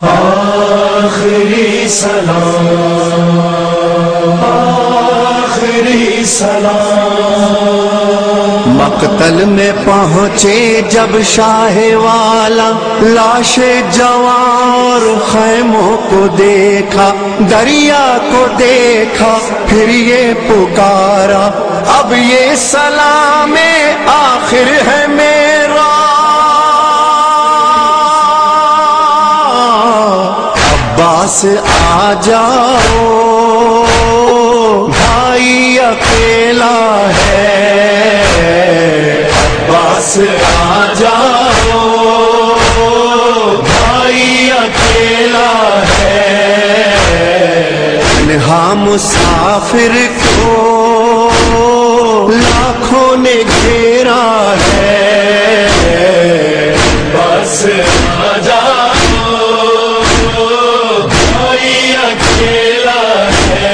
آخری سلام، آخری سلام۔ مقتل میں پہنچے جب شاہ والا، لاش جوان خیموں کو دیکھا، دریا کو دیکھا، پھر یہ پکارا، اب یہ سلام آخر ہے میرا، عباس آ جاؤ، بھائی اکیلا ہے، عباس آ جاؤ، بھائی اکیلا ہے، تنہا مسافر کو لاکھوں نے گھیرا ہے، عباس آ جاؤ، بھائی اکیلا ہے،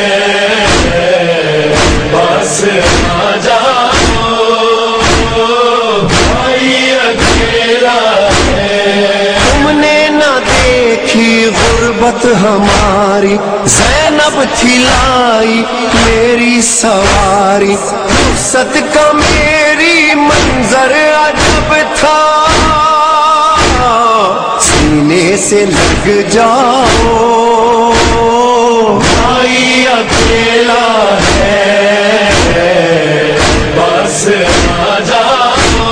عباس آ جاؤ، بھائی اکیلا ہے۔ تم نے نہ دیکھی غربت ہماری، زینب تھی لائی میری سواری، رخصت کا میری منظر عجب تھا، سینے سے لگ جاؤ، بھائی اکیلا ہے، بس آ جاؤ،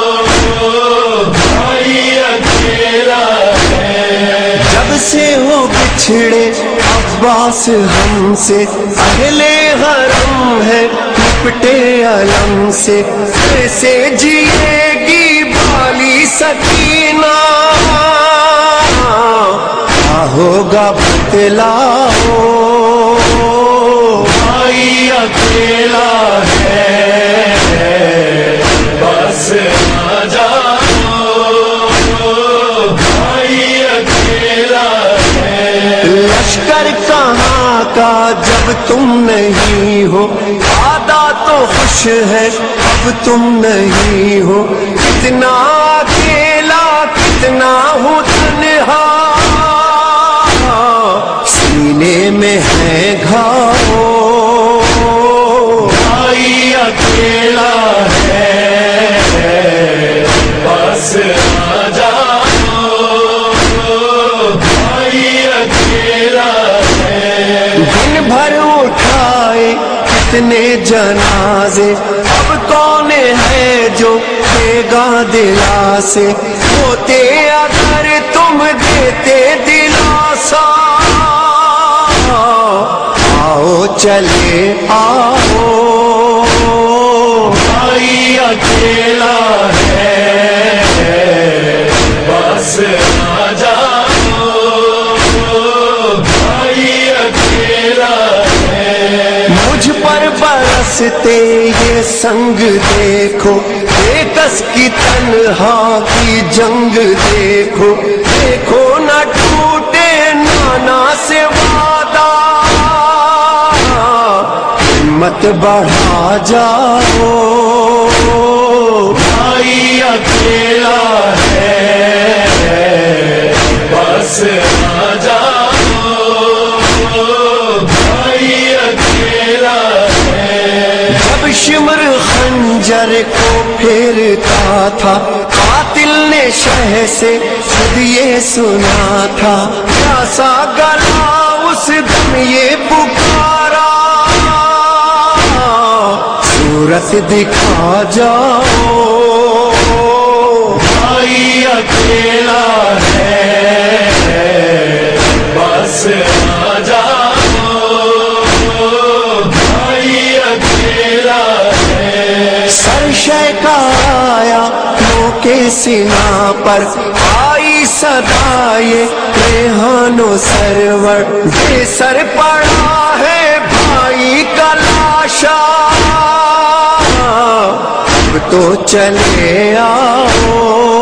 بھائی اکیلا ہے۔ جب سے وہ بچھڑے عباس ہم سے، اہل حرم ہے لپٹے علم سے، کیسے جیے گی بالی سکینہ، کیا ہوگا بتلاؤ، بھائی اکیلا ہے، بس آ جاؤ، بھائی اکیلا ہے۔ لشکر کہاں کا جب تم نہیں ہو، آدھا تو خوش ہے اب تم نہیں ہو، کتنا اکیلا کتنا ہوں تنہا، سینے میں ہے گھاؤ، بھائی اکیلا ہے، بس آ جاؤ، بھائی اکیلا ہے۔ دن بھر اٹھائے کتنے جنازے، اب کون ہے جو دے گا دلاسے، ہوتے اگر تم دیتے دلاسا، آؤ چلے آؤ، بھائی اکیلا ہے، بس آ جاؤ، بھائی اکیلا ہے۔ مجھ پر برستے یہ سنگ دیکھو، بےکس کی تنہا کی جنگ دیکھو، دیکھو نہ ٹوٹے نانا سے وعدہ، ہمت بڑھا جاؤ، بھائی اکیلا ہے، بس آ جاؤ، بھائی اکیلا ہے۔ جب شمر خنجر کو پھیرتا تھا، قاتل نے شہ سے خود یہ سنا تھا، پیاسا گلا اس دم یہ پکارا، صورت دکھا جاؤ، بھائی اکیلا ہے، بس آ جاؤ، بھائی اکیلا ہے۔ سر شیکا آیا نو کے سنا پر، آئی صدائے ریحان و سرور، بے سر پڑا ہے بھائی کا لاشا، اب تو چلے آؤ،